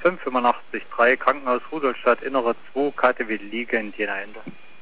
585-3, Krankenhaus Rudolstadt, Innere 2, KTW Liegen, Jena Ende.